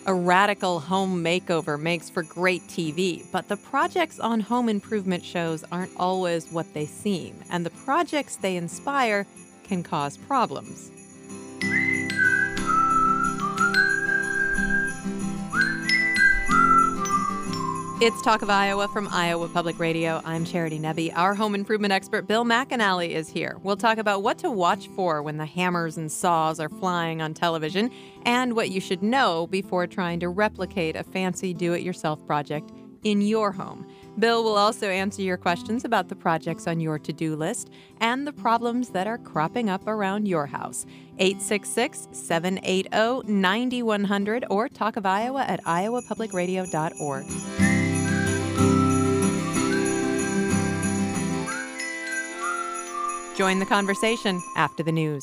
A radical home makeover makes for great TV, but the projects on home improvement shows aren't always what they seem, and the projects they inspire can cause problems. It's Talk of Iowa from Iowa Public Radio. I'm Charity Nebbe. Our home improvement expert, Bill McAnally, is here. We'll talk about what to watch for when the hammers and saws are flying on television and what you should know before trying to replicate a fancy do-it-yourself project in your home. Bill will also answer your questions about the projects on your to-do list and the problems that are cropping up around your house. 866-780-9100 or Talk of Iowa at iowapublicradio.org. Join the conversation after the news.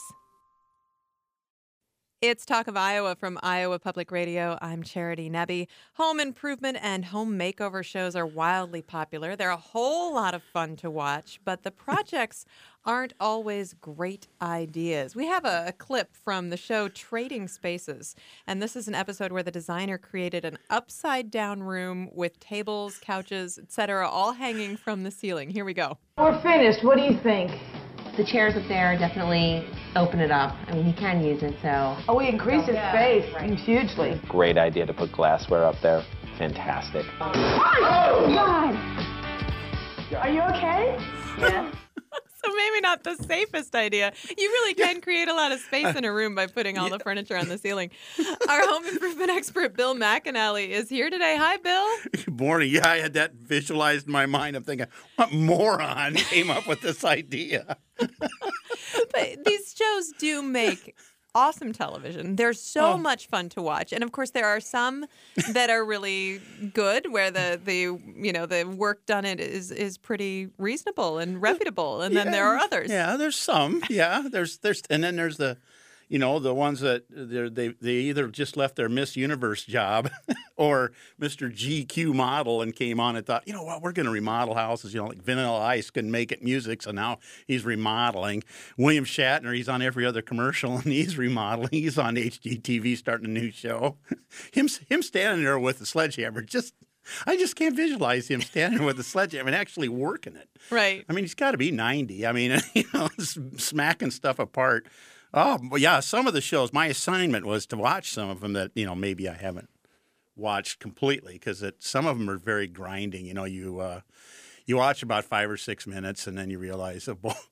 It's Talk of Iowa from Iowa Public Radio. I'm Charity Nebbe. Home improvement and home makeover shows are wildly popular. They're a whole lot of fun to watch, but the projects aren't always great ideas. We have a clip from the show Trading Spaces, and this is an episode where the designer created an upside-down room with tables, couches, etc., all hanging from the ceiling. Here we go. We're finished. What do you think? The chairs up there definitely open it up. I mean, you can use it, so... Oh, we increased its space hugely. Great idea to put glassware up there. Fantastic. Oh, God! Are you okay? Yeah. So maybe not the safest idea. You really can create a lot of space in a room by putting all the furniture on the ceiling. Our home improvement expert, Bill McAnally, is here today. Hi, Bill. Good morning. Yeah, I had that visualized in my mind. I'm thinking, what moron came up with this idea? But these shows do make awesome television. They're so much fun to watch. And of course there are some that are really good where the work done it is pretty reasonable and reputable. And then there are others. Yeah, there's some. Yeah, there's and then there's the the ones that they either just left their Miss Universe job or Mr. GQ model and came on and thought, you know what, we're going to remodel houses. Like Vanilla Ice couldn't make it music, so now he's remodeling. William Shatner, he's on every other commercial and he's remodeling. He's on HGTV starting a new show. Him standing there with the sledgehammer, I just can't visualize him standing there with the sledgehammer and actually working it. Right. I mean, he's got to be 90. I mean, smacking stuff apart. Oh, well, yeah, some of the shows, my assignment was to watch some of them that, maybe I haven't watched completely because some of them are very grinding. You watch about 5 or 6 minutes and then you realize,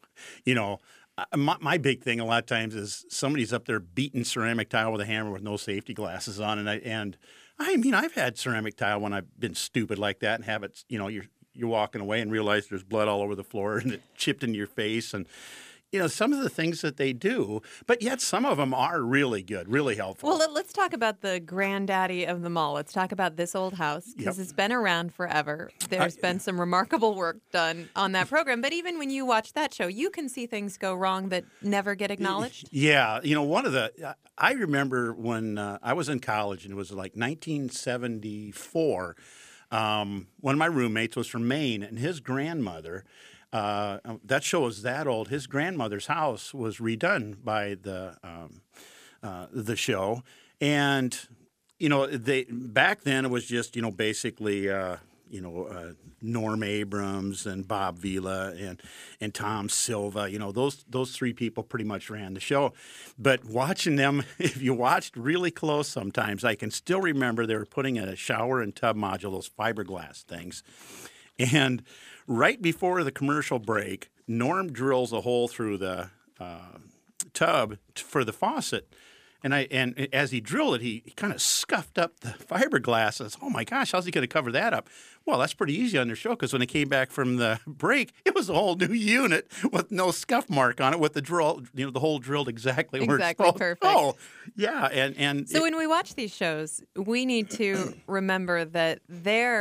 my big thing a lot of times is somebody's up there beating ceramic tile with a hammer with no safety glasses on. And I've had ceramic tile when I've been stupid like that and have it, you're walking away and realize there's blood all over the floor and it chipped into your face and some of the things that they do, but yet some of them are really good, really helpful. Well, let's talk about the granddaddy of them all. Let's talk about This Old House, because It's been around forever. There's been some remarkable work done on that program, but even when you watch that show, you can see things go wrong that never get acknowledged. Yeah, I remember when I was in college, and it was like 1974, one of my roommates was from Maine, and his grandmother... that show is that old. His grandmother's house was redone by the show, and they back then it was just basically Norm Abrams and Bob Vila and Tom Silva. Those three people pretty much ran the show. But watching them, if you watched really close, sometimes I can still remember they were putting in a shower and tub module, those fiberglass things, and right before the commercial break, Norm drills a hole through the tub for the faucet. And as he drilled it, he kind of scuffed up the fiberglass. I said, oh, my gosh, how's he going to cover that up? Well, that's pretty easy on their show because when they came back from the break, it was a whole new unit with no scuff mark on it with the drill, the hole drilled exactly where it's supposed to perfect. go. Yeah. So when we watch these shows, we need to remember that they're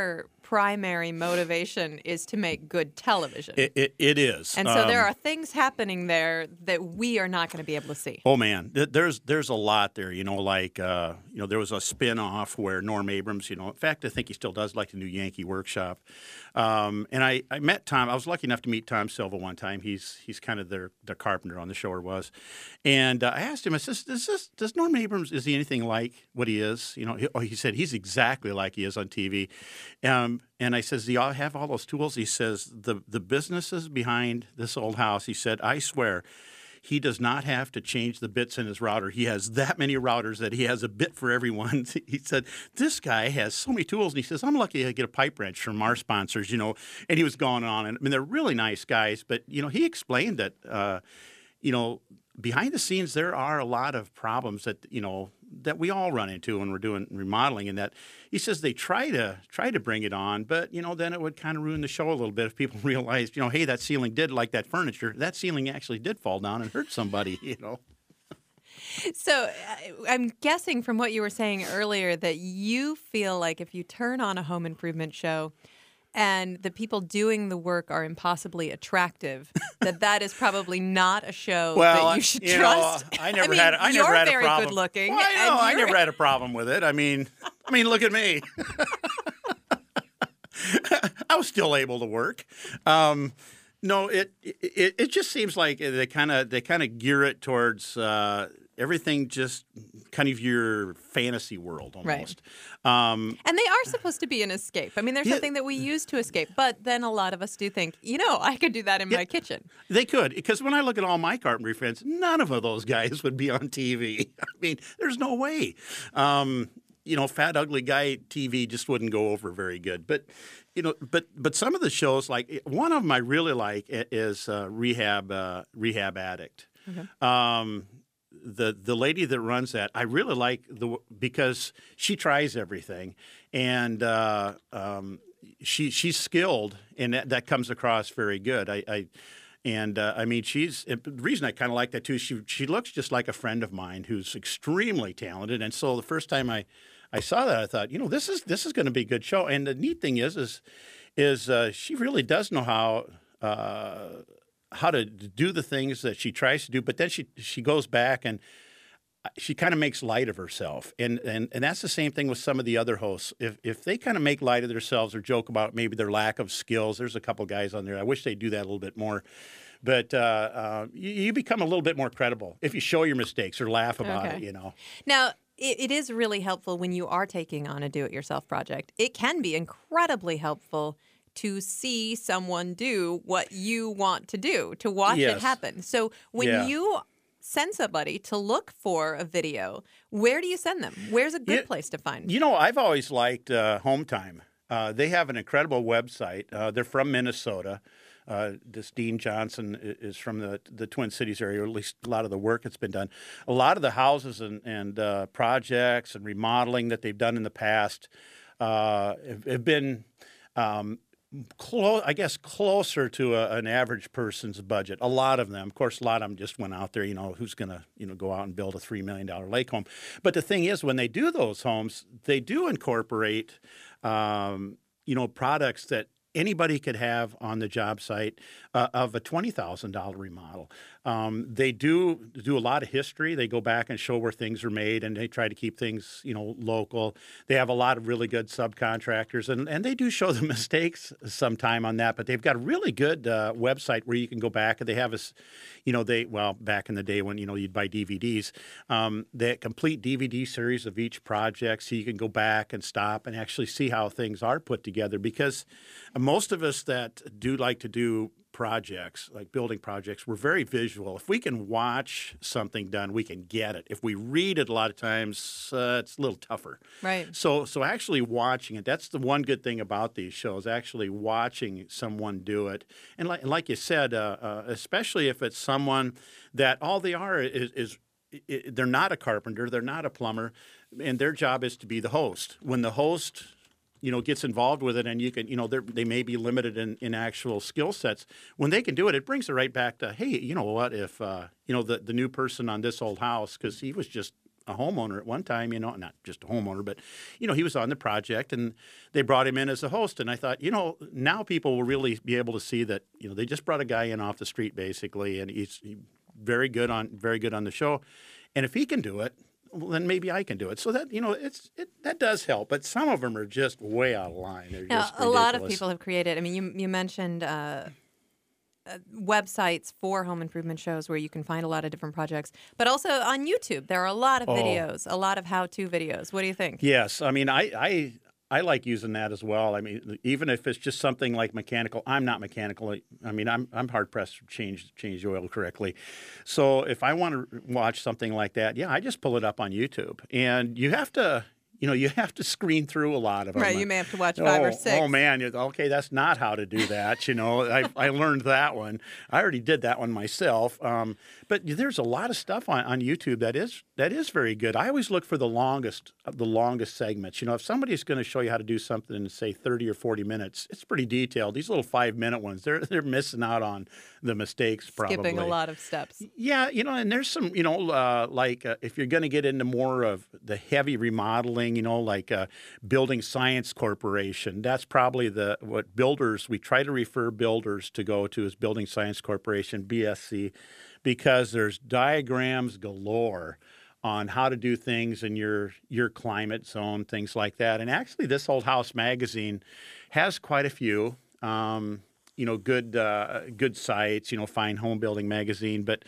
primary motivation is to make good television. It is. And so there are things happening there that we are not going to be able to see. Oh man, there's a lot there. Like there was a spin-off where Norm Abrams, in fact, I think he still does, like the new Yankee Workshop. And I met Tom. I was lucky enough to meet Tom Silva one time. He's kind of the carpenter on the show, or was. And I asked him, I said, does Norm Abrams, is he anything like what he is? He said he's exactly like he is on TV. And I says, do y'all have all those tools? He says, the businesses behind this old house, he said, I swear, he does not have to change the bits in his router. He has that many routers that he has a bit for everyone. He said, this guy has so many tools. And he says, I'm lucky to get a pipe wrench from our sponsors, and he was going on. And I mean, they're really nice guys. But, he explained that, behind the scenes, there are a lot of problems that, that we all run into when we're doing remodeling, and that he says they try to bring it on, but then it would kind of ruin the show a little bit if people realized, hey, that ceiling did, like that furniture, that ceiling actually did fall down and hurt somebody, So I'm guessing from what you were saying earlier that you feel like if you turn on a home improvement show and the people doing the work are impossibly attractive, that is probably not a show that you should trust. I never had a problem. You're very good looking. Well, I never had a problem with it. I mean, look at me. I was still able to work. No, it just seems like they kind of gear it towards everything, just kind of your fantasy world almost. Right. And they are supposed to be an escape. I mean, there's something that we use to escape, but then a lot of us do think, I could do that in my kitchen. They could, because when I look at all my carpentry friends, none of those guys would be on TV. I mean, there's no way. Fat, ugly guy TV just wouldn't go over very good. But, but some of the shows, like one of them I really like is Rehab Addict. Okay. The lady that runs that, I really like because she tries everything, and she's skilled, and that comes across very good. I mean, the reason I kind of like that too. She looks just like a friend of mine who's extremely talented, and so the first time I saw that, I thought, this is going to be a good show. And the neat thing is she really does know how to do the things that she tries to do, but then she goes back and she kind of makes light of herself. And that's the same thing with some of the other hosts. If they kind of make light of themselves or joke about maybe their lack of skills, there's a couple guys on there. I wish they'd do that a little bit more. But you become a little bit more credible if you show your mistakes or laugh about it, Now, it is really helpful when you are taking on a do-it-yourself project. It can be incredibly helpful to see someone do what you want to do, to watch it happen. So when you send somebody to look for a video, where do you send them? Where's a good place to find? I've always liked Home Time. They have an incredible website. They're from Minnesota. This Dean Johnson is from the Twin Cities area, or at least a lot of the work that's been done. A lot of the houses and projects and remodeling that they've done in the past have been closer to an average person's budget. A lot of them, of course, a lot of them just went out there, who's going to, go out and build a $3 million lake home. But the thing is, when they do those homes, they do incorporate, products that anybody could have on the job site of a $20,000 remodel. They do a lot of history. They go back and show where things are made, and they try to keep things, local. They have a lot of really good subcontractors, and they do show the mistakes sometime on that. But they've got a really good website where you can go back, and they have back in the day when you'd buy DVDs, the complete DVD series of each project, so you can go back and stop and actually see how things are put together. Because most of us that do like to do projects, like building projects, we're very visual. If we can watch something done, we can get it. If we read it, a lot of times it's a little tougher. Right. So actually watching it, that's the one good thing about these shows, actually watching someone do it. And like you said, especially if it's someone that all they are is they're not a carpenter, they're not a plumber, and their job is to be the host. When the host gets involved with it, and you can, they may be limited in actual skill sets. When they can do it, it brings it right back to, hey, you know what? If the new person on this old house, because he was just a homeowner at one time, not just a homeowner, but, he was on the project and they brought him in as a host. And I thought, now people will really be able to see that, they just brought a guy in off the street basically, and he's very good on the show. And if he can do it, well, then maybe I can do it. So that, that does help. But some of them are just way out of line. They're just a lot of ridiculous. people have created, you mentioned websites for home improvement shows where you can find a lot of different projects. But also on YouTube, there are a lot of videos, a lot of how-to videos. What do you think? Yes. I like using that as well. Even if it's just something like mechanical, I'm not mechanical. I'm hard pressed to change the oil correctly. So if I want to watch something like that, I just pull it up on YouTube. And you have to, you have to screen through a lot of them. Right, you may have to watch 5 or 6. Oh man, okay, that's not how to do that. I learned that one. I already did that one myself. But there's a lot of stuff on YouTube that is very good. I always look for the longest segments. If somebody's going to show you how to do something in, say, 30 or 40 minutes, it's pretty detailed. These little 5-minute ones, they're missing out on the mistakes probably. Skipping a lot of steps. Yeah, and there's some, if you're going to get into more of the heavy remodeling, like Building Science Corporation, that's probably what builders, we try to refer builders to go to is Building Science Corporation, BSC, because there's diagrams galore on how to do things in your climate zone, things like that. And actually, this Old House magazine has quite a few, good sites, Fine Home Building Magazine. But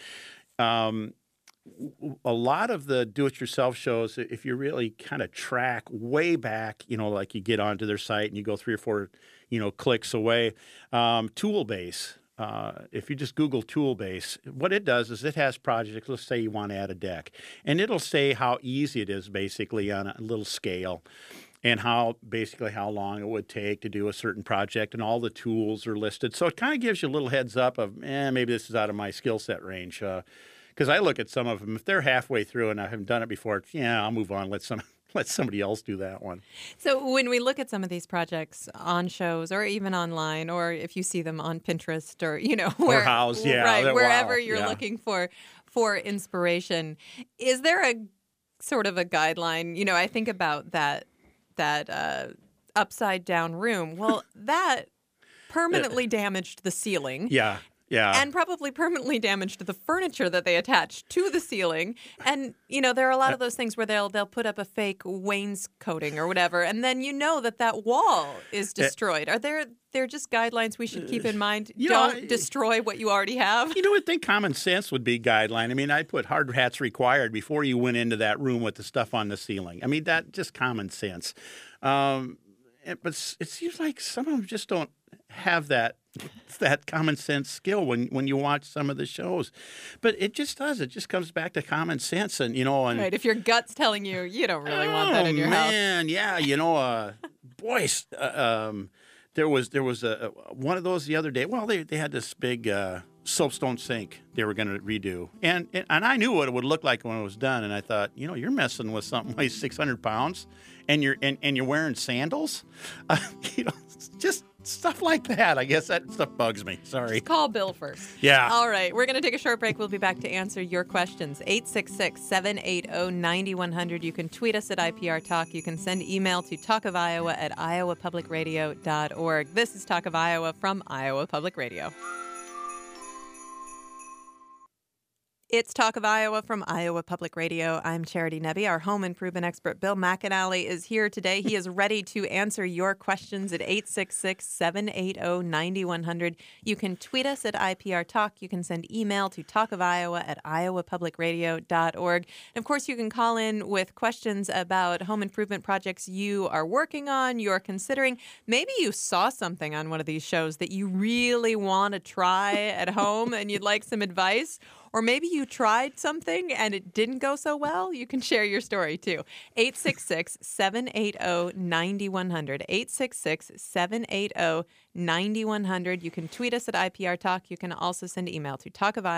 a lot of the do-it-yourself shows, if you really kind of track way back, like you get onto their site and you go 3 or 4, clicks away, Toolbase. If you just Google Toolbase, what it does is it has projects. Let's say you want to add a deck, and it'll say how easy it is basically on a little scale, and how long it would take to do a certain project, and all the tools are listed. So it kind of gives you a little heads up of, maybe this is out of my skill set range. Because I look at some of them, if they're halfway through and I haven't done it before, I'll move on. Let somebody else do that one. So when we look at some of these projects on shows or even online, or if you see them on Pinterest or, or House, wherever you're looking for inspiration, is there a sort of a guideline? I think about that upside down room. Well, that permanently damaged the ceiling. Yeah. Yeah. And probably permanently damaged the furniture that they attached to the ceiling. And, there are a lot of those things where they'll put up a fake wainscoting or whatever, and then that wall is destroyed. Are there just guidelines we should keep in mind? Don't destroy what you already have. I think common sense would be guideline. I put hard hats required before you went into that room with the stuff on the ceiling. That just common sense. But it seems like some of them just don't have that common sense skill when you watch some of the shows. But it just does. It just comes back to common sense. And, right. If your gut's telling you don't really want that in your house. Man, yeah. Boys, there was one of those the other day. Well, they had this big soapstone sink they were going to redo. And I knew what it would look like when it was done. And I thought, you're messing with something like 600 pounds and you're wearing sandals. Just stuff like that. I guess that stuff bugs me. Sorry. Just call Bill first. Yeah. All right. We're going to take a short break. We'll be back to answer your questions. 866-780-9100. You can tweet us at IPR Talk. You can send email to talkofiowa@iowapublicradio.org. This is Talk of Iowa from Iowa Public Radio. It's Talk of Iowa from Iowa Public Radio. I'm Charity Nebbe. Our home improvement expert, Bill McAnally, is here today. He is ready to answer your questions at 866-780-9100. You can tweet us at IPR Talk. You can send email to talkofiowa@iowapublicradio.org. And of course, you can call in with questions about home improvement projects you are working on, you're considering. Maybe you saw something on one of these shows that you really want to try at home and you'd like some advice. Or maybe you tried something and it didn't go so well. You can share your story, too. 866-780-9100. 866-780-9100. You can tweet us at IPR Talk. You can also send email to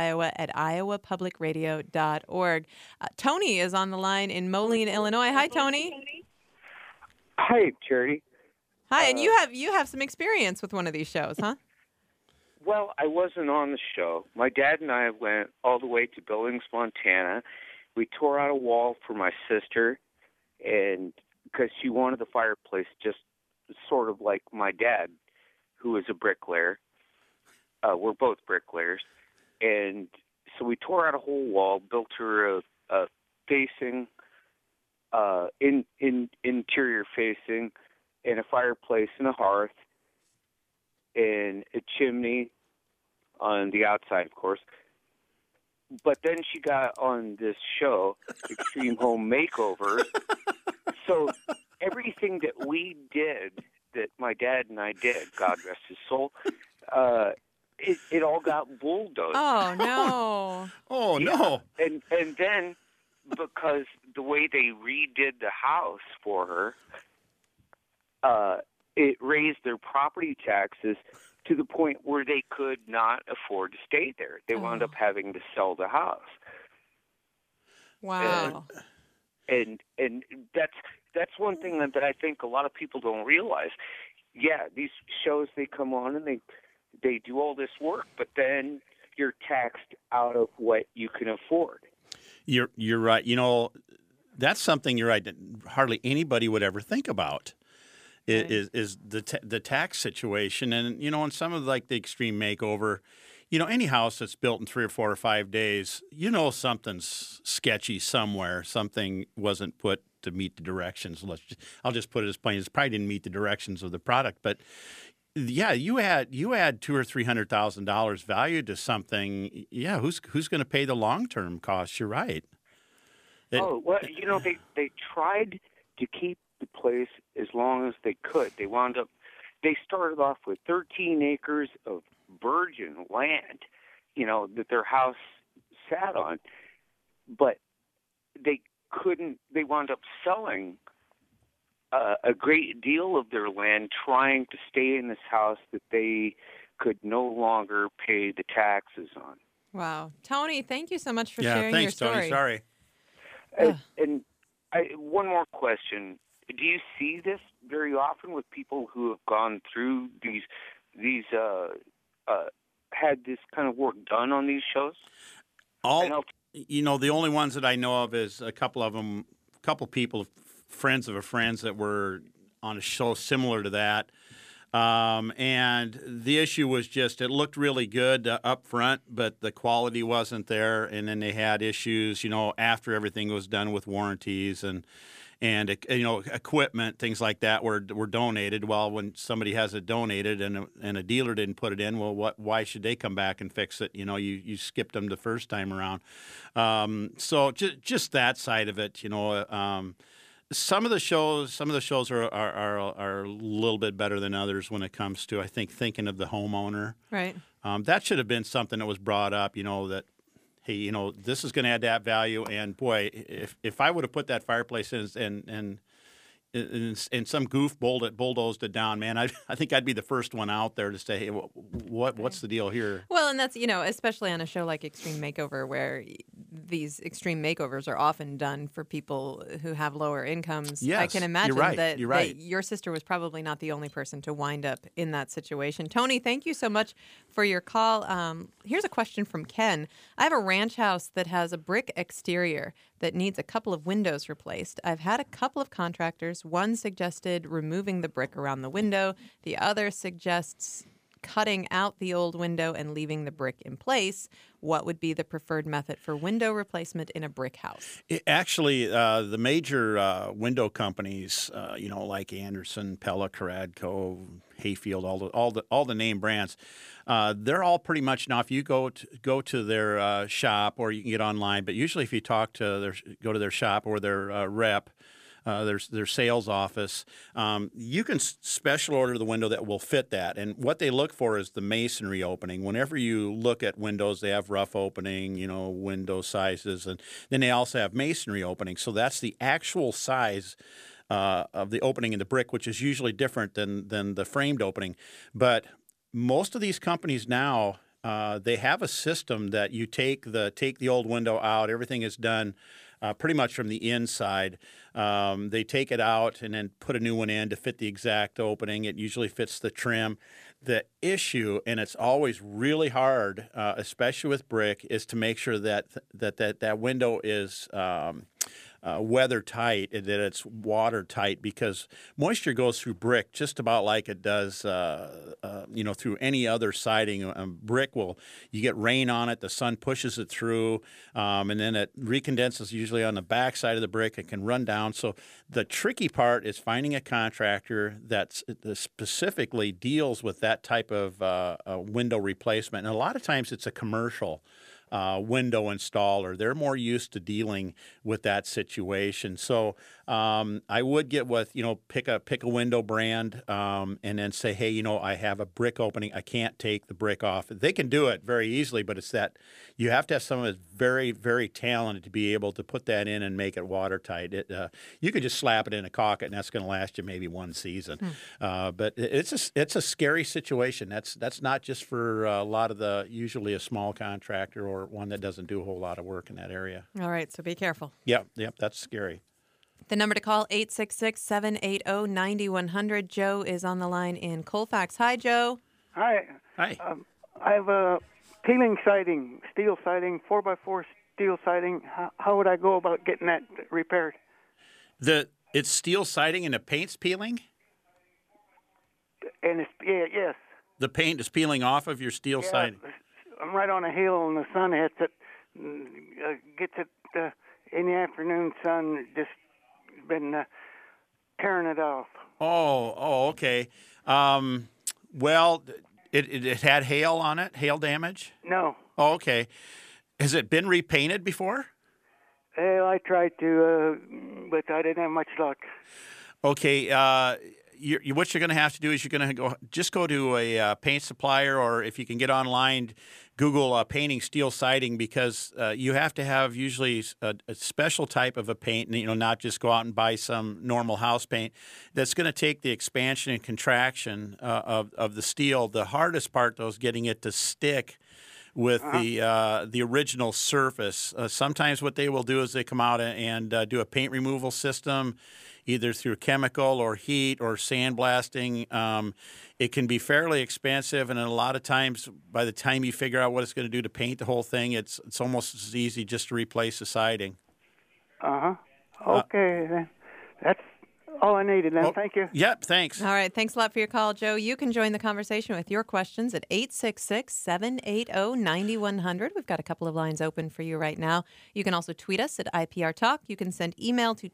talkofiowa@iowapublicradio.org. Tony is on the line in Moline, Illinois. Hi, Tony. Hi, Charity. Hi, and you have some experience with one of these shows, huh? Well, I wasn't on the show. My dad and I went all the way to Billings, Montana, we tore out a wall for my sister, and because she wanted the fireplace just sort of like my dad, who is a bricklayer. We're both bricklayers, and so we tore out a whole wall, built her a facing, interior facing, and a fireplace and a hearth, and a chimney on the outside, of course. But then she got on this show, Extreme Home Makeover. So everything that we did, that my dad and I did, God rest his soul, it all got bulldozed. Oh, no. Oh, Yeah. no. And then because the way they redid the house for her, it raised their property taxes to the point where they could not afford to stay there. They wound up having to sell the house. Wow. And that's one thing that I think a lot of people don't realize. Yeah, these shows, they come on and they do all this work, but then you're taxed out of what you can afford. You're right. You know, that's something you're right that hardly anybody would ever think about. Is the tax situation. And you know, in some of like the Extreme Makeover, you know, any house that's built in 3 or 4 or 5 days, you know, something's sketchy somewhere. Something wasn't put to meet the directions. I'll just put it as plain as, probably didn't meet the directions of the product. But yeah, you add $200,000 or $300,000 value to something. Yeah, who's going to pay the long term costs? You're right. Well, you know, they tried to keep the place as long as they could. They started off with 13 acres of virgin land, you know, that their house sat on, but they wound up selling a great deal of their land, trying to stay in this house that they could no longer pay the taxes on. Wow. Tony, thank you so much for sharing your thanks, story. Tony. Sorry. And one more question. Do you see this very often with people who have gone through these had this kind of work done on these shows? You know, the only ones that I know of is a couple people, friends of friends that were on a show similar to that. And the issue was just, it looked really good up front, but the quality wasn't there. And then they had issues, you know, after everything was done with warranties and you know, equipment, things like that were donated. Well, when somebody has it donated and a dealer didn't put it in, well, why should they come back and fix it? You know, you skipped them the first time around. So just that side of it, you know. Some of the shows are a little bit better than others when it comes to, I think, thinking of the homeowner. Right. That should have been something that was brought up, you know, that, hey, you know, this is going to add that value. And boy, if I would have put that fireplace in and some goof bulldozed it down, man, I think I'd be the first one out there to say, hey, what's the deal here? Well, and that's, you know, especially on a show like Extreme Makeover, where these extreme makeovers are often done for people who have lower incomes. Yes, I can imagine you're right, that you're your sister was probably not the only person to wind up in that situation. Tony, thank you so much for your call. Here's a question from Ken. I have a ranch house that has a brick exterior that needs a couple of windows replaced. I've had a couple of contractors. One suggested removing the brick around the window. The other suggests cutting out the old window and leaving the brick in place. What would be the preferred method for window replacement in a brick house? Actually, the major window companies, you know, like Anderson, Pella, Caradco, Hayfield, all the name brands, they're all pretty much, now if you go to their shop, or you can get online, but usually if you go to their shop or their rep, their sales office, you can special order the window that will fit that. And what they look for is the masonry opening. Whenever you look at windows, they have rough opening, you know, window sizes, and then they also have masonry opening. So that's the actual size of the opening in the brick, which is usually different than the framed opening. But most of these companies now, they have a system that you take the old window out. Everything is done pretty much from the inside. They take it out and then put a new one in to fit the exact opening. It usually fits the trim. The issue, and it's always really hard, especially with brick, is to make sure that window is weather tight and that it's watertight, because moisture goes through brick just about like it does, through any other siding. Brick you get rain on it, the sun pushes it through, and then it recondenses usually on the back side of the brick. It can run down. So the tricky part is finding a contractor that specifically deals with that type of window replacement. And a lot of times it's a commercial window installer. They're more used to dealing with that situation. So I would get with, pick a window brand, and then say, hey, I have a brick opening. I can't take the brick off. They can do it very easily, but it's that you have to have someone that's very, very talented to be able to put that in and make it watertight. You could just slap it in a caulk, and that's going to last you maybe one season. But it's a scary situation. That's not just for a lot of usually a small contractor or one that doesn't do a whole lot of work in that area. All right, so be careful. Yep, that's scary. The number to call, 866-780-9100. Joe is on the line in Colfax. Hi, Joe. Hi. Hi. I have a peeling siding, steel siding, 4x4 steel siding. How would I go about getting that repaired? It's steel siding and the paint's peeling? And yes. The paint is peeling off of your steel siding? I'm right on a hill and the sun hits it. Gets it in the afternoon sun, just been tearing it off. Oh, okay. Well, it had hail on it, hail damage? No. Oh, okay. Has it been repainted before? Well, I tried to, but I didn't have much luck. Okay. What you're going to have to do is you're going to go to a paint supplier, or if you can get online, Google painting steel siding, because you have to have usually a special type of a paint, and not just go out and buy some normal house paint. That's going to take the expansion and contraction of the steel. The hardest part, though, is getting it to stick with the original surface. Sometimes what they will do is they come out and do a paint removal system, either through chemical or heat or sandblasting. It can be fairly expensive, and a lot of times, by the time you figure out what it's going to do to paint the whole thing, it's almost as easy just to replace the siding. Okay, then. That's all I needed then. Thank you. Yep, thanks. All right, thanks a lot for your call, Joe. You can join the conversation with your questions at 866-780-9100. We've got a couple of lines open for you right now. You can also tweet us at IPR Talk. You can send email to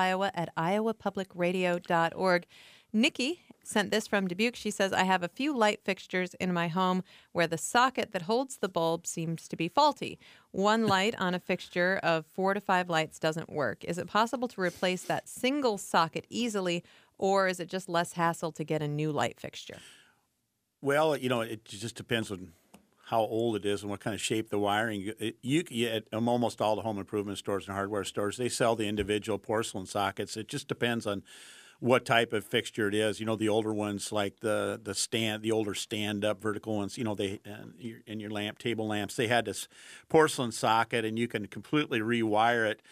talkofiowa@iowapublicradio.org. Nikki sent this from Dubuque. She says, I have a few light fixtures in my home where the socket that holds the bulb seems to be faulty. One light on a fixture of 4 to 5 lights doesn't work. Is it possible to replace that single socket easily, or is it just less hassle to get a new light fixture? Well, it just depends on how old it is and what kind of shape the wiring. At almost all the home improvement stores and hardware stores, they sell the individual porcelain sockets. It just depends on what type of fixture it is. The older ones, like the older stand-up vertical ones, they in your table lamps, they had this porcelain socket, and you can completely rewire it.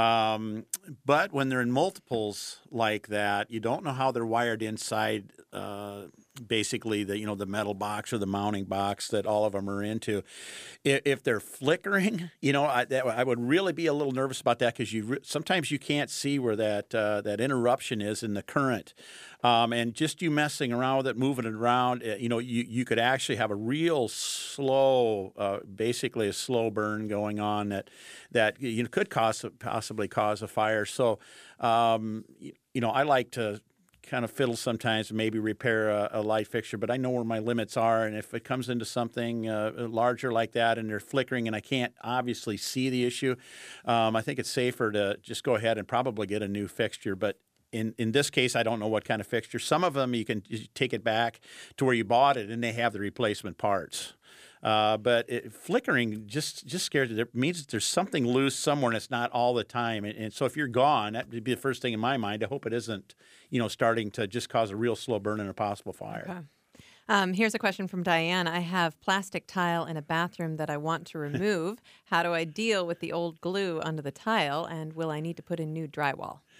But when they're in multiples like that, you don't know how they're wired inside. Basically, the metal box or the mounting box that all of them are into. If they're flickering, I would really be a little nervous about that, because sometimes you can't see where that interruption is in the current. And just you messing around with it, moving it around, you could actually have a real slow, basically a slow burn going on that could possibly cause a fire. So, I like to kind of fiddle sometimes and maybe repair a light fixture, but I know where my limits are. And if it comes into something larger like that and they're flickering and I can't obviously see the issue, I think it's safer to just go ahead and probably get a new fixture. But in this case, I don't know what kind of fixture. Some of them you take it back to where you bought it and they have the replacement parts. But flickering just scares you. It means that there's something loose somewhere and it's not all the time. And so if you're gone, that would be the first thing in my mind. I hope it isn't, starting to just cause a real slow burn and a possible fire. Okay. Here's a question from Diane. I have plastic tile in a bathroom that I want to remove. How do I deal with the old glue under the tile, and will I need to put in new drywall?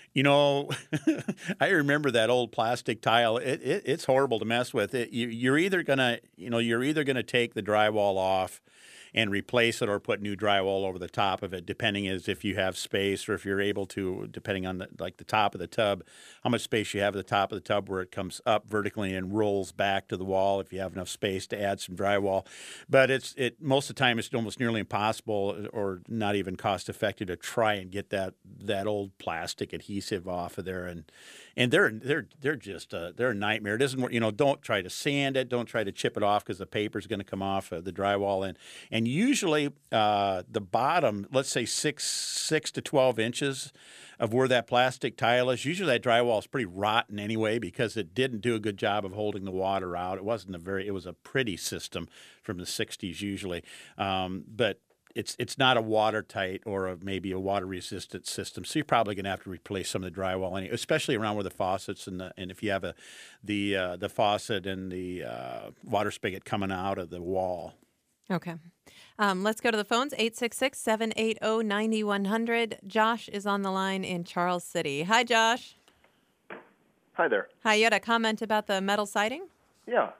You know, I remember that old plastic tile. It's horrible to mess with. You're either gonna take the drywall off and replace it, or put new drywall over the top of it, depending as if you have space, or if you're able to, depending on the top of the tub, how much space you have at the top of the tub where it comes up vertically and rolls back to the wall, if you have enough space to add some drywall. But most of the time it's almost nearly impossible, or not even cost effective, to try and get that old plastic adhesive off of there, and they're just they're a nightmare. It doesn't, don't try to sand it, don't try to chip it off, because the paper's going to come off the drywall, and usually the bottom, let's say 6 to 12 inches of where that plastic tile is, usually that drywall is pretty rotten anyway, because it didn't do a good job of holding the water out. It was a pretty system from the 60s usually, but it's not a watertight or maybe a water-resistant system, so you're probably going to have to replace some of the drywall, especially around where the faucets and if you have the faucet and the water spigot coming out of the wall. Okay. Let's go to the phones, 866-780-9100. Josh is on the line in Charles City. Hi, Josh. Hi there. Hi, you had a comment about the metal siding? Yeah.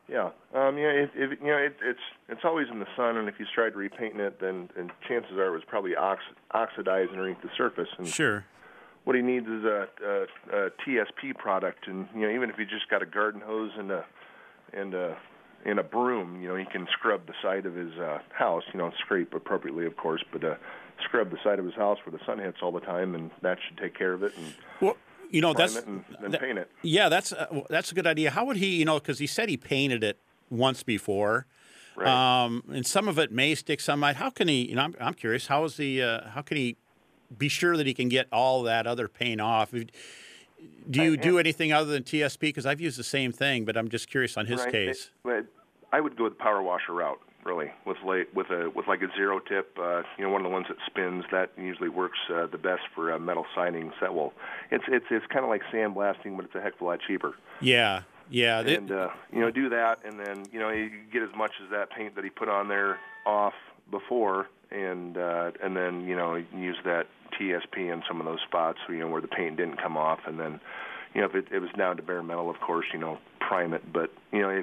It's always in the sun, and if you tried repainting it, then chances are it was probably oxidized underneath the surface. And sure. What he needs is a TSP product, and even if you just got a garden hose and a broom, he can scrub the side of his house. Scrape appropriately, of course, but scrub the side of his house where the sun hits all the time, and that should take care of it. And that's it and then paint it. Yeah, that's a good idea. How would he, because he said he painted it once before, right. And some of it may stick, some might. How can he? I'm curious. How can he be sure that he can get all that other paint off? Do you do anything other than TSP? Because I've used the same thing, but I'm just curious on his case. I would go with the power washer route, really, with like a zero tip. One of the ones that spins. That usually works the best for metal sidings. It's kind of like sandblasting, but it's a heck of a lot cheaper. Yeah. And do that, and then you get as much as that paint that he put on there off before, and then use that TSP in some of those spots, where the paint didn't come off, and then if it was down to bare metal, of course, prime it. But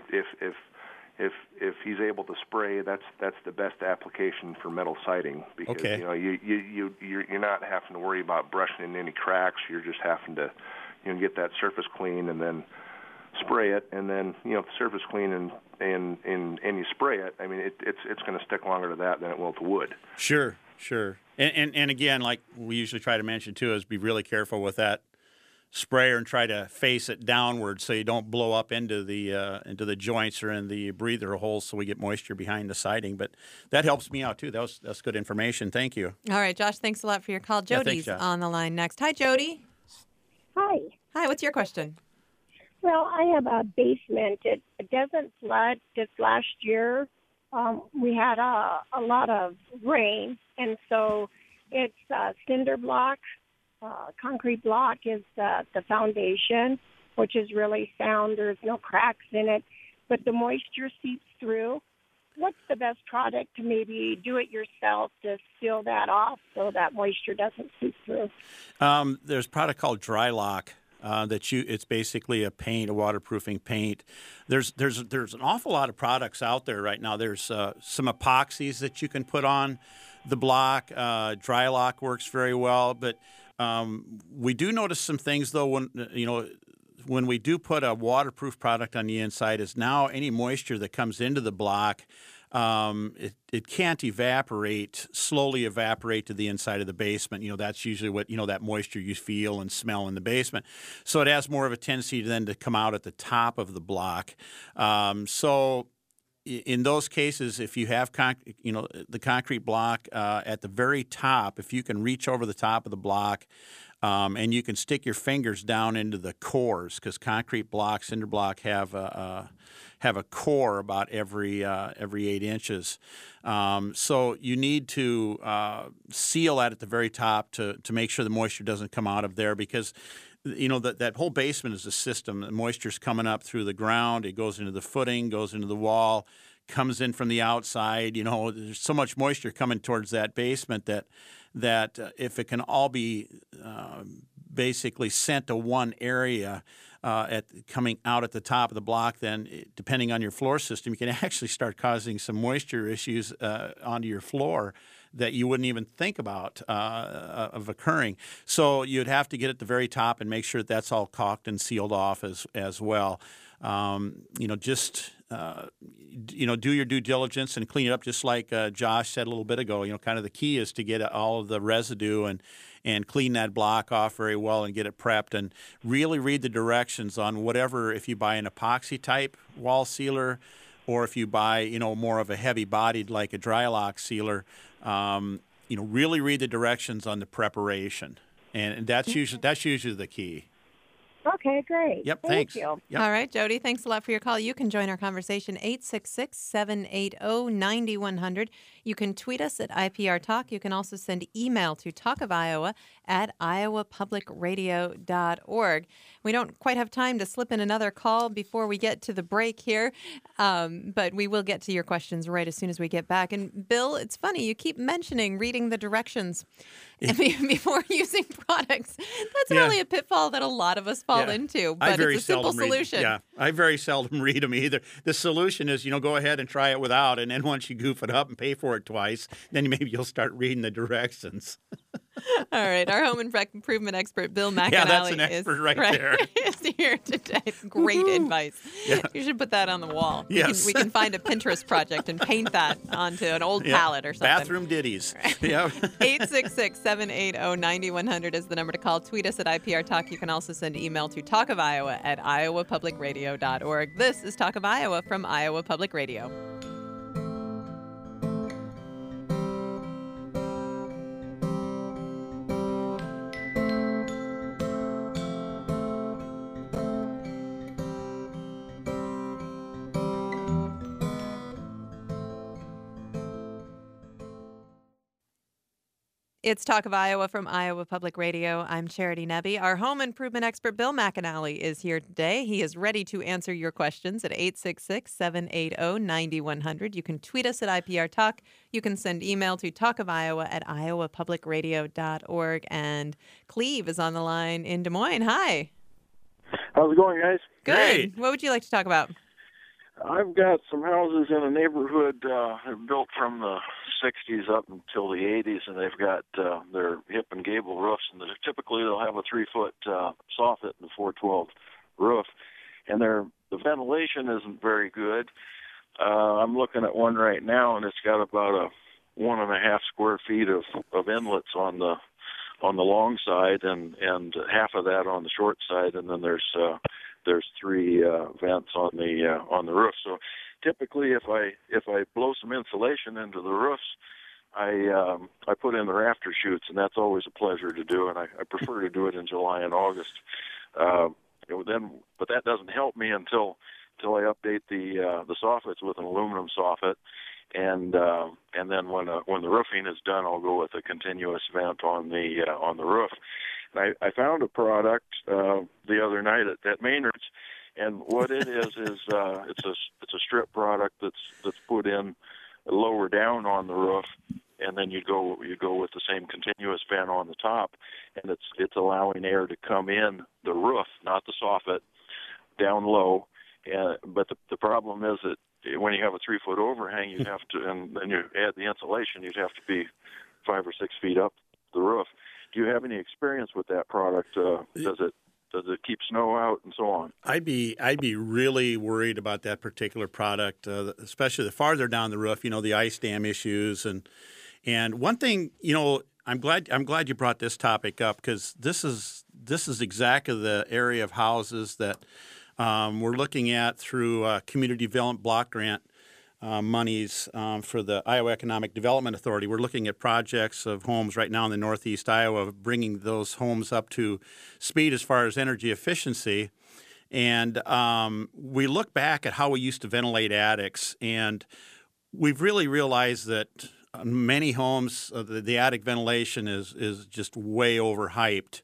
if he's able to spray, that's the best application for metal siding, because okay. You're not having to worry about brushing in any cracks. You're just having to get that surface clean and then spray it, and then if the surface clean and you spray it, I mean it's going to stick longer to that than it will to wood. Sure. And again, like we usually try to mention too, is be really careful with that sprayer and try to face it downward so you don't blow up into the joints or in the breather holes, so we get moisture behind the siding. But that helps me out too. That's good information. Thank you. All right, Josh, thanks a lot for your call. Jody's thanks, on the line next. Hi, Jody. Hi. Hi, what's your question? Well, I have a basement. It doesn't flood. This last year, we had a lot of rain, and so it's cinder block. Concrete block is the foundation, which is really sound. There's no cracks in it, but the moisture seeps through. What's the best product to maybe do it yourself to seal that off so that moisture doesn't seep through? There's a product called Dry Lock. It's basically a waterproofing paint. There's an awful lot of products out there right now. There's some epoxies that you can put on the block. Dry Lock works very well, but we do notice some things though when we do put a waterproof product on the inside, is now any moisture that comes into the block, it can't slowly evaporate to the inside of the basement. That's usually what, that moisture you feel and smell in the basement. So it has more of a tendency to come out at the top of the block. So in those cases, if you have the concrete block at the very top, if you can reach over the top of the block, and you can stick your fingers down into the cores, because concrete blocks, cinder block, have a core about every 8 inches. So you need to seal that at the very top to make sure the moisture doesn't come out of there, because that whole basement is a system. The moisture's coming up through the ground. It goes into the footing, goes into the wall, comes in from the outside. There's so much moisture coming towards that basement that if it can all be basically sent to one area coming out at the top of the block, then depending on your floor system, you can actually start causing some moisture issues onto your floor that you wouldn't even think about of occurring. So you'd have to get at the very top and make sure that that's all caulked and sealed off as well. Do your due diligence and clean it up, just like Josh said a little bit ago. Kind of the key is to get all of the residue and clean that block off very well and get it prepped, and really read the directions on whatever, if you buy an epoxy type wall sealer or if you buy, more of a heavy bodied like a Drylok sealer, really read the directions on the preparation. And that's usually the key. Okay, great. Yep, Thank thanks. you. Yep. All right, Jody, thanks a lot for your call. You can join our conversation, 866-780-9100. You can tweet us at IPR Talk. You can also send email to talkofiowa@iowapublicradio.org. We don't quite have time to slip in another call before we get to the break here, but we will get to your questions right as soon as we get back. And, Bill, it's funny, you keep mentioning reading the directions before using products. That's really a pitfall that a lot of us fall into, but it's a simple solution. I very seldom read them either. The solution is, go ahead and try it without, and then once you goof it up and pay for it twice, then maybe you'll start reading the directions. All right, our home improvement expert, Bill McAnally, that's an expert right there. is here today. Great advice. Yeah. You should put that on the wall. Yes. We can find a Pinterest project and paint that onto an old palette or something. Bathroom ditties. Right. Yeah. 866-780-9100 is the number to call. Tweet us at IPR Talk. You can also send email to talkofiowa@iowapublicradio.org. This is Talk of Iowa from Iowa Public Radio. It's Talk of Iowa from Iowa Public Radio. I'm Charity Nebbe. Our home improvement expert, Bill McAnally, is here today. He is ready to answer your questions at 866-780-9100. You can tweet us at IPR Talk. You can send email to talkofiowa@iowapublicradio.org. And Cleve is on the line in Des Moines. Hi. How's it going, guys? Good. Great. What would you like to talk about? I've got some houses in a neighborhood built from the 60s up until the 80s, and they've got their hip and gable roofs, and typically they'll have a 3-foot soffit and a 412 roof, and the ventilation isn't very good. I'm looking at one right now, and it's got about a 1.5 square feet of inlets on the long side, and half of that on the short side, and then there's 3 vents on the roof. So typically, if I blow some insulation into the roofs, I put in the rafter chutes, and that's always a pleasure to do. And I prefer to do it in July and August. But that doesn't help me until I update the soffits with an aluminum soffit, and then when the roofing is done, I'll go with a continuous vent on the roof. I found a product the other night at Maynard's, and what it is it's a strip product that's put in lower down on the roof, and then you go with the same continuous vent on the top, and it's allowing air to come in the roof, not the soffit, down low. But the problem is that when you have a 3-foot overhang, you have to, and then you add the insulation, you'd have to be 5 or 6 feet up the roof. Do you have any experience with that product? Does it keep snow out and so on? I'd be really worried about that particular product, especially the farther down the roof. The ice dam issues, and one thing, I'm glad you brought this topic up, because this is exactly the area of houses that we're looking at through Community Development Block Grant monies for the Iowa Economic Development Authority. We're looking at projects of homes right now in the Northeast Iowa, bringing those homes up to speed as far as energy efficiency. And we look back at how we used to ventilate attics, and we've really realized that many homes, the attic ventilation is just way overhyped.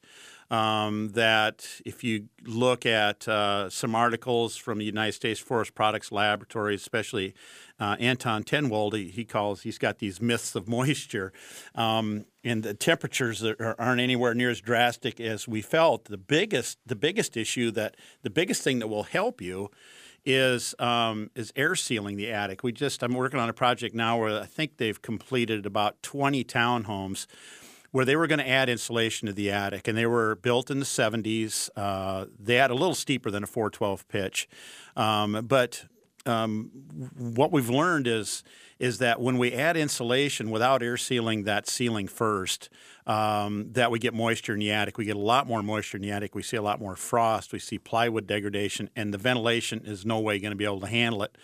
that if you look at some articles from the United States Forest Products Laboratory, especially Anton Tenwald, he's got these myths of moisture, and the temperatures aren't anywhere near as drastic as we felt. The biggest issue the biggest thing that will help you is air sealing the attic. I'm working on a project now where I think they've completed about 20 townhomes where they were going to add insulation to the attic, and they were built in the 70s. They had a little steeper than a 412 pitch, but what we've learned is that when we add insulation without air sealing that ceiling first, that we get moisture in the attic. We get a lot more moisture in the attic. We see a lot more frost. We see plywood degradation, and the ventilation is no way going to be able to handle it.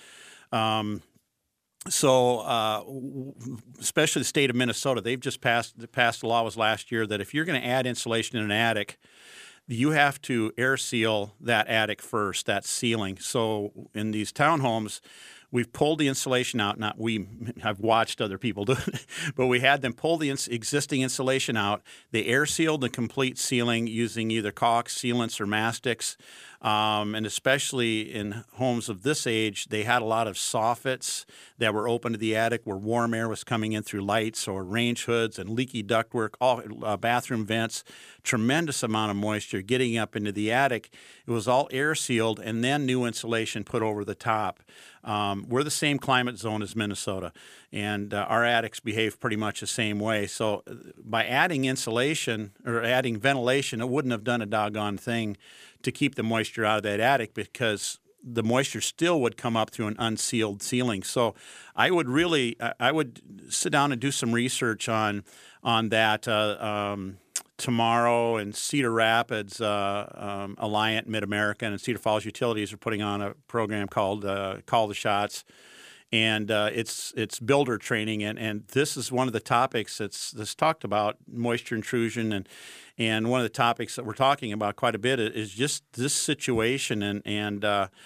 So, especially the state of Minnesota, they've just passed a law was last year that if you're going to add insulation in an attic, you have to air seal that attic first, that ceiling. So in these townhomes, we've pulled the insulation out. I've watched other people do it, but we had them pull the existing insulation out. They air sealed the complete ceiling using either caulk, sealants, or mastics. And especially in homes of this age, they had a lot of soffits that were open to the attic where warm air was coming in through lights or range hoods and leaky ductwork, all bathroom vents, tremendous amount of moisture getting up into the attic. It was all air sealed and then new insulation put over the top. We're the same climate zone as Minnesota, and our attics behave pretty much the same way. So by adding insulation or adding ventilation, it wouldn't have done a doggone thing to keep the moisture out of that attic because the moisture still would come up through an unsealed ceiling. So I would sit down and do some research on that tomorrow. And Cedar Rapids, Alliant, Mid-American, and Cedar Falls Utilities are putting on a program called Call the Shots. And it's builder training, and this is one of the topics that's talked about, moisture intrusion, and one of the topics that we're talking about quite a bit is just this situation. And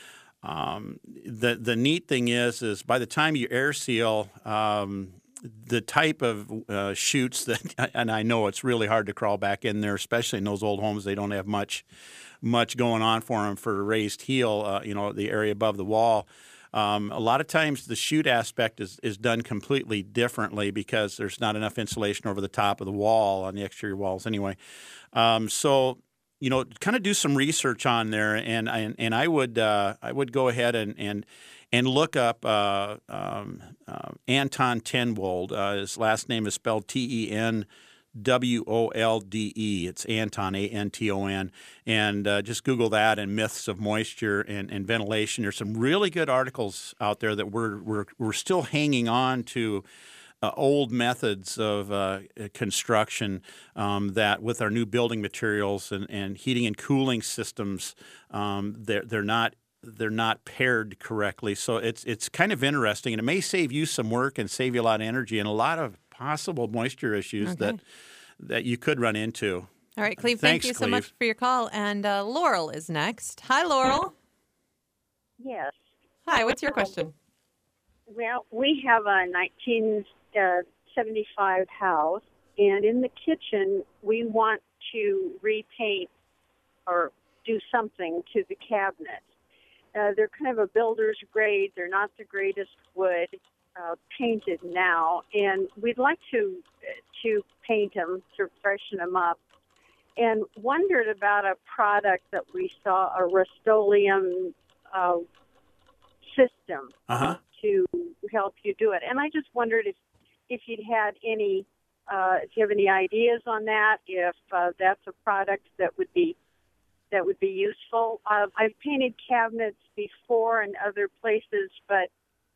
the neat thing is by the time you air seal, the type of chutes that, and I know it's really hard to crawl back in there, especially in those old homes. They don't have much going on for them for a raised heel, the area above the wall. A lot of times the chute aspect is done completely differently because there's not enough insulation over the top of the wall on the exterior walls anyway. So kind of do some research on there, and I would go ahead and look up Anton Tenwald. His last name is spelled Tenwolde. It's Anton, Anton, and just Google that and myths of moisture and ventilation. There's some really good articles out there that we're still hanging on to old methods of construction that with our new building materials and heating and cooling systems, they're not paired correctly. So it's kind of interesting, and it may save you some work and save you a lot of energy and a lot of possible moisture issues that you could run into. All right, Cleve, thank you so much for your call. And Laurel is next. Hi, Laurel. Yes. Hi, what's your question? Well, we have a 1975 house, and in the kitchen, we want to repaint or do something to the cabinets. They're kind of a builder's grade. They're not the greatest wood. Painted now, and we'd like to paint them to freshen them up, and wondered about a product that we saw, a Rust-Oleum system to help you do it. And I just wondered if you'd had any, if you have any ideas on that, if that's a product that would be useful. I've painted cabinets before in other places, but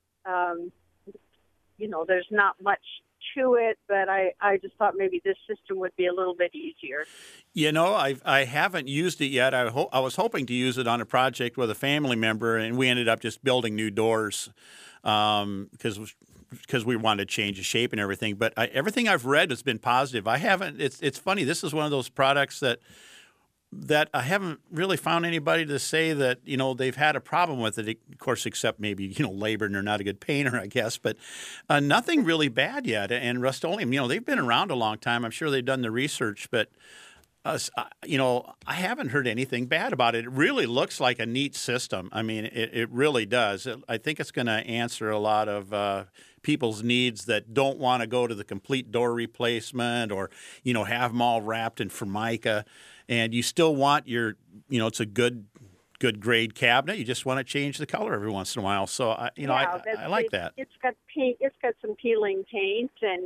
there's not much to it, but I just thought maybe this system would be a little bit easier. I haven't used it yet. I was hoping to use it on a project with a family member, and we ended up just building new doors because we wanted to change the shape and everything. But everything I've read has been positive. I haven't. It's funny. This is one of those products that I haven't really found anybody to say that, they've had a problem with it, of course, except maybe, labor, and they're not a good painter, I guess. But nothing really bad yet. And Rust-Oleum, they've been around a long time. I'm sure they've done the research. But I haven't heard anything bad about it. It really looks like a neat system. I mean, it really does. I think it's going to answer a lot of people's needs that don't want to go to the complete door replacement or, have them all wrapped in Formica. And you still want your, it's a good grade cabinet. You just want to change the color every once in a while. So, I like that. It's got paint. It's got some peeling paint, and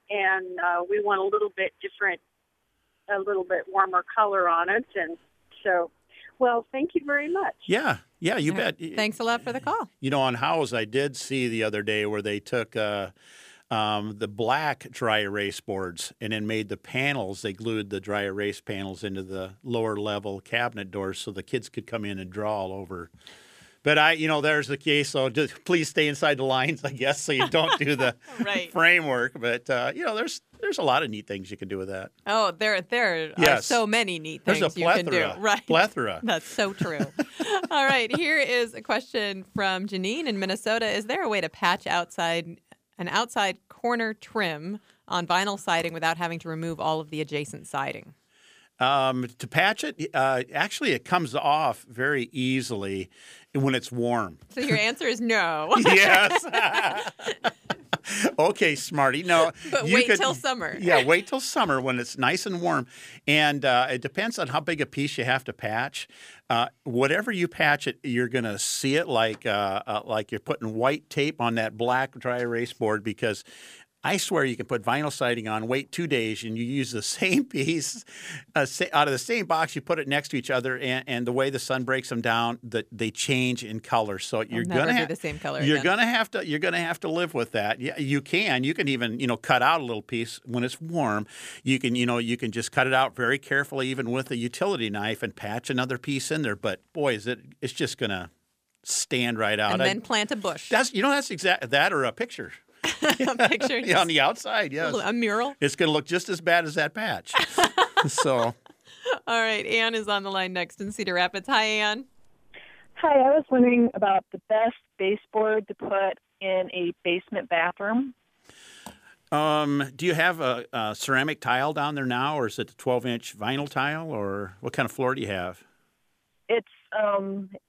we want a little bit different, a little bit warmer color on it. And so, well, thank you very much. Yeah, you bet. Thanks a lot for the call. On House, I did see the other day where they took the black dry erase boards and then made the panels. They glued the dry erase panels into the lower level cabinet doors so the kids could come in and draw all over. But there's the case. So just please stay inside the lines, I guess, so you don't do the right. framework. But there's a lot of neat things you can do with that. Oh, there are so many neat things you can do. Right. Plethora. That's so true. All right, here is a question from Janine in Minnesota. Is there a way to patch an outside corner trim on vinyl siding without having to remove all of the adjacent siding? To patch it, actually, it comes off very easily when it's warm. So your answer is no. Yes. Okay, Smarty. No, but wait till summer. Yeah, wait till summer when it's nice and warm. And it depends on how big a piece you have to patch. Whatever you patch it, you're going to see it like you're putting white tape on that black dry erase board, because I swear you can put vinyl siding on, wait 2 days, and you use the same piece out of the same box. You put it next to each other, and the way the sun breaks them down, they change in color. So you're going to have the same color. You're going to have to live with that. Yeah, you can even cut out a little piece when it's warm. You can just cut it out very carefully, even with a utility knife, and patch another piece in there. But boy, it's just going to stand right out. And then plant a bush. That's exactly that, or a picture. Picture on the outside, yes. A mural. It's going to look just as bad as that patch. So, all right, Ann is on the line next in Cedar Rapids. Hi, Ann. Hi, I was wondering about the best baseboard to put in a basement bathroom. Do you have a ceramic tile down there now, or is it a 12-inch vinyl tile, or what kind of floor do you have? It's a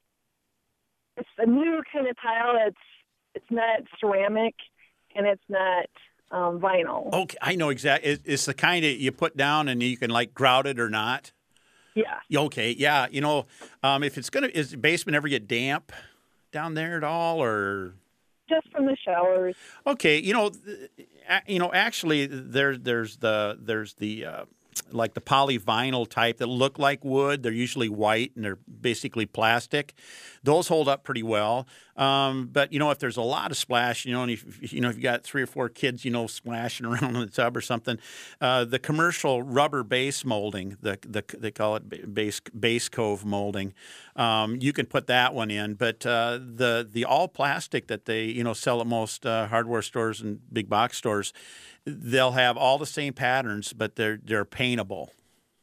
new kind of tile. It's not ceramic. And it's not vinyl. Okay, I know exactly. It's the kind that you put down and you can grout it or not. Yeah. Okay. Yeah. If it's is the basement ever get damp down there at all, or just from the showers? Okay. Actually, there's the like the polyvinyl type that look like wood. They're usually white and they're basically plastic. Those hold up pretty well. But if there's a lot of splash, and if you've got 3 or 4 kids, splashing around in the tub or something, the commercial rubber base molding, they call it base cove molding. You can put that one in, but the all plastic that they sell at most hardware stores and big box stores, they'll have all the same patterns, but they're paintable.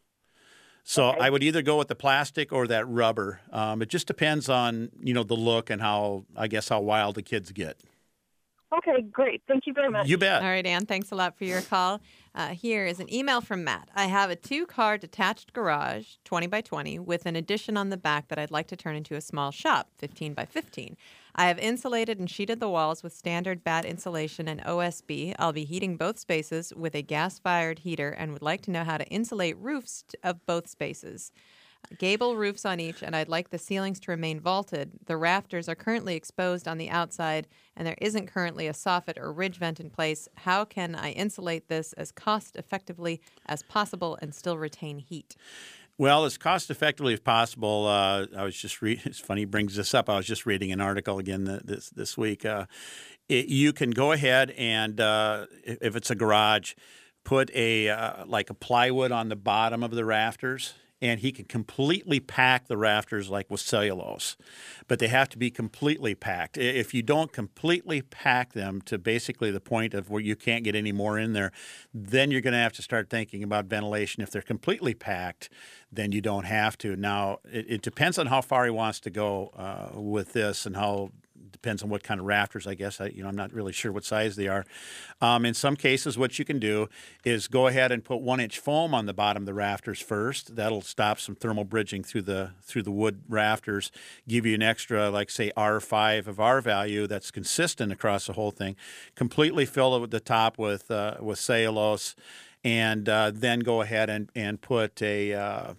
So okay. I would either go with the plastic or that rubber. It just depends on the look and how wild the kids get. Okay, great. Thank you very much. You bet. All right, Ann, thanks a lot for your call. Here is an email from Matt. I have a 2-car detached garage, 20 by 20, with an addition on the back that I'd like to turn into a small shop, 15 by 15. I have insulated and sheeted the walls with standard bat insulation and OSB. I'll be heating both spaces with a gas-fired heater and would like to know how to insulate roofs of both spaces. Gable roofs on each, and I'd like the ceilings to remain vaulted. The rafters are currently exposed on the outside, and there isn't currently a soffit or ridge vent in place. How can I insulate this as cost-effectively as possible and still retain heat? Well, as cost-effectively as possible. I was just it's funny he brings this up. I was just reading an article again this week. You can go ahead and, if it's a garage, put a plywood on the bottom of the rafters, and he can completely pack the rafters like with cellulose. But they have to be completely packed. If you don't completely pack them to basically the point of where you can't get any more in there, then you're going to have to start thinking about ventilation. If they're completely packed, then you don't have to. Now, it depends on how far he wants to go with this and how depends on what kind of rafters, I guess. I'm not really sure what size they are. In some cases, what you can do is go ahead and put 1-inch foam on the bottom of the rafters first. That'll stop some thermal bridging through the wood rafters, give you an extra, like say R5 of R value that's consistent across the whole thing. Completely fill it with the top with cellulose, and then go ahead and put a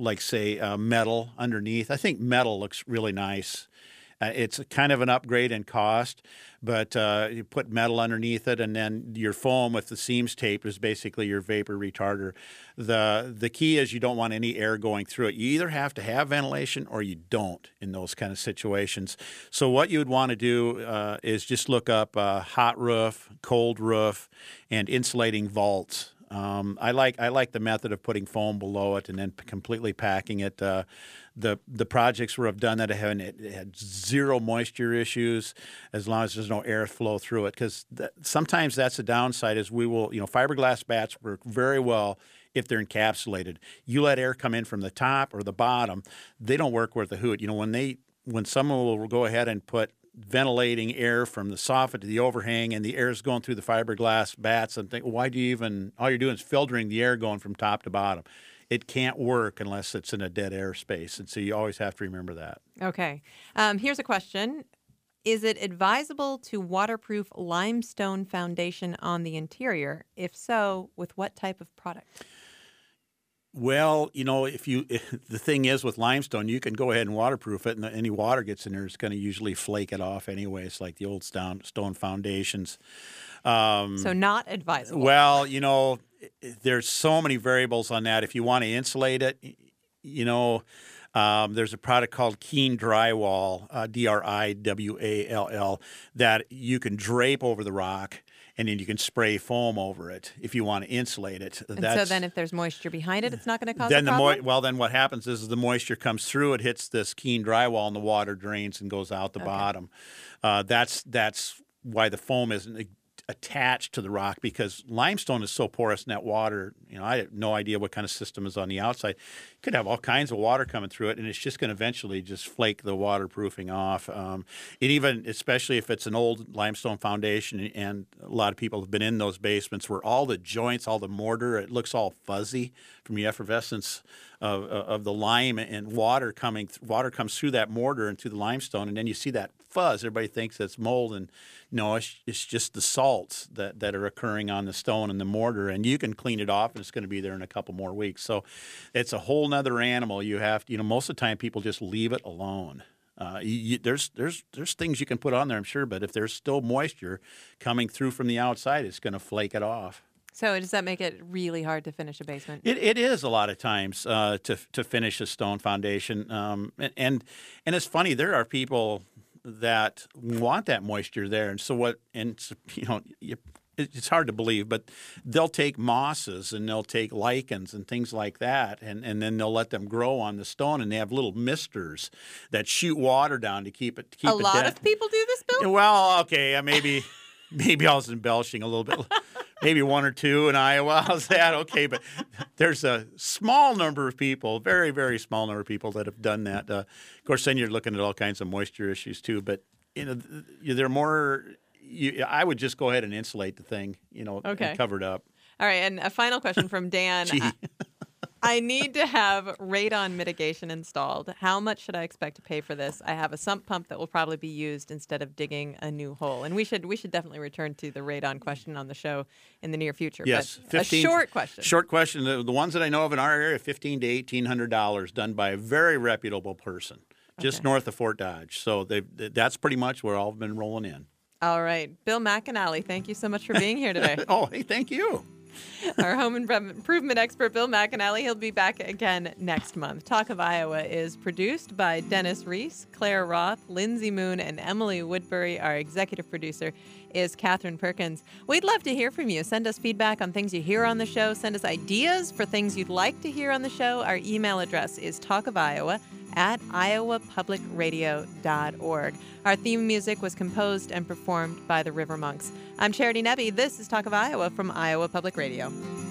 metal underneath. I think metal looks really nice. It's kind of an upgrade in cost, but you put metal underneath it, and then your foam with the seams tape is basically your vapor retarder. The key is you don't want any air going through it. You either have to have ventilation or you don't in those kind of situations. So what you would want to do is just look up hot roof, cold roof, and insulating vaults. I like the method of putting foam below it and then completely packing it. The projects where I've done that have had zero moisture issues as long as there's no air flow through it. Because sometimes that's the downside is fiberglass bats work very well if they're encapsulated. You let air come in from the top or the bottom, they don't work worth a hoot. When someone will go ahead and put ventilating air from the soffit to the overhang and the air is going through the fiberglass bats and think, all you're doing is filtering the air going from top to bottom. It can't work unless it's in a dead air space. And so you always have to remember that. Okay. Here's a question. Is it advisable to waterproof limestone foundation on the interior? If so, with what type of product? Well, the thing is with limestone, you can go ahead and waterproof it, and any water gets in there, it's going to usually flake it off anyway. It's like the old stone foundations. So not advisable. Well, there's so many variables on that. If you want to insulate it, there's a product called Keen Drywall, DRIWALL, that you can drape over the rock, and then you can spray foam over it if you want to insulate it. And so then if there's moisture behind it, it's not going to cause a problem? Then what happens is the moisture comes through, it hits this Keen Drywall, and the water drains and goes out the bottom. That's why the foam isn't attached to the rock, because limestone is so porous in that water. I have no idea what kind of system is on the outside. You could have all kinds of water coming through it, and it's just going to eventually just flake the waterproofing off. Especially if it's an old limestone foundation, and a lot of people have been in those basements where all the joints, all the mortar, it looks all fuzzy from the effervescence of the lime, and water comes through that mortar and through the limestone, and then you see that fuzz. Everybody thinks it's mold, and no, it's just the salts that are occurring on the stone and the mortar, and you can clean it off, and it's going to be there in a couple more weeks. So it's a whole nother animal. You have to, most of the time people just leave it alone. There's things you can put on there, I'm sure, but if there's still moisture coming through from the outside, it's going to flake it off. So does that make it really hard to finish a basement? It is a lot of times to finish a stone foundation, and it's funny, there are people that want that moisture there, and so it's hard to believe, but they'll take mosses and they'll take lichens and things like that, and then they'll let them grow on the stone, and they have little misters that shoot water down to keep it a lot of people do this, Bill? Well, okay, maybe I was embellishing a little bit. Maybe one or two in Iowa. How's that? Okay, but there's a small number of people, very, very small number of people that have done that. Of course, then you're looking at all kinds of moisture issues too. But they're more. I would just go ahead and insulate the thing, and cover it up. All right, and a final question from Dan. I need to have radon mitigation installed. How much should I expect to pay for this? I have a sump pump that will probably be used instead of digging a new hole. And we should definitely return to the radon question on the show in the near future. Yes, but a short question. Short question. The ones that I know of in our area, $1,500 to $1,800, done by a very reputable person, just north of Fort Dodge. So that's pretty much where all have been rolling in. All right, Bill McAnally, thank you so much for being here today. Oh, hey, thank you. Our home improvement expert, Bill McAnally, he'll be back again next month. Talk of Iowa is produced by Dennis Reese, Claire Roth, Lindsay Moon, and Emily Woodbury. Our executive producer is Catherine Perkins. We'd love to hear from you. Send us feedback on things you hear on the show. Send us ideas for things you'd like to hear on the show. Our email address is talkofiowa@iowapublicradio.org. Our theme music was composed and performed by the River Monks. I'm Charity Nebbe. This is Talk of Iowa from Iowa Public Radio.